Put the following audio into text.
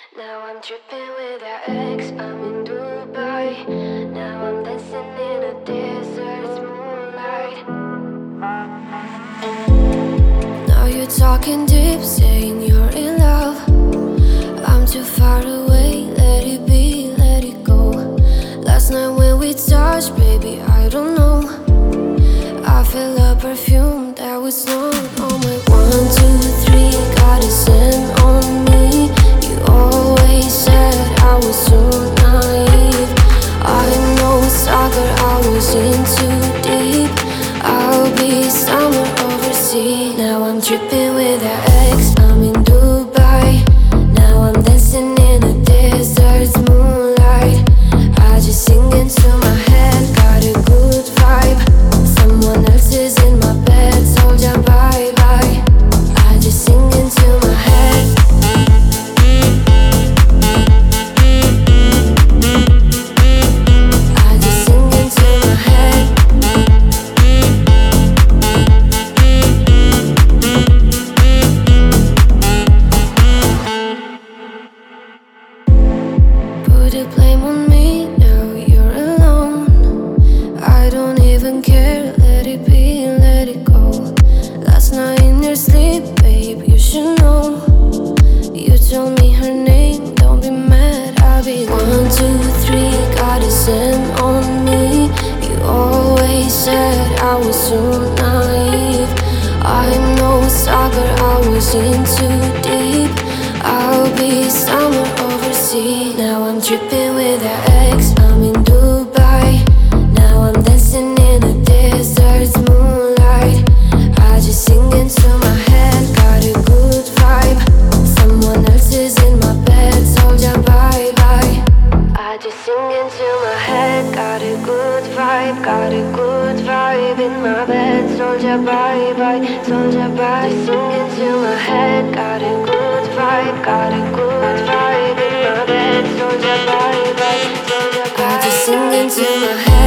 Now I'm tripping with that ex, I'm in Dubai. Now I'm dancing in a desert's moonlight. Now you're talking deep, saying you're in love. I'm too far away, let it be, let it go. Last night when we touched, baby, I don't know. I felt a perfume that was not on my 1, 2, 3, got a scent on me. You always said I was too naive. I know soccer, I was in too deep. I'll be somewhere overseas. Now I'm tripping with that ex, I'm in Dubai. Now I'm dancing in a desert's moonlight. I just sing into my head, got a good vibe. Someone else is in my bed, told ya bye bye. I just sing into my head. I just sing into my head. Put the blame on me, now you're alone. I don't even care, let it be, let it go. Last night in your sleep, babe, you should know. You told me her name, don't be mad, I'll be 1, 2, 3, got a scent on me. You always said I was too naive. I know soccer, I was in too deep. I'll be somewhere overseas. Now I'm tripping with that ex, I'm in Dubai. Now I'm dancing in a desert's moonlight. I just sing into my head, got a good vibe. Someone else is in my bed, told ya bye bye. I just sing into my head, got a good vibe, got a good vibe in my bed, told ya bye bye, told ya bye. Just sing into my head, got a good vibe, got a good vibe in my bed, told ya bye bye, told ya bye. I just sing into my head.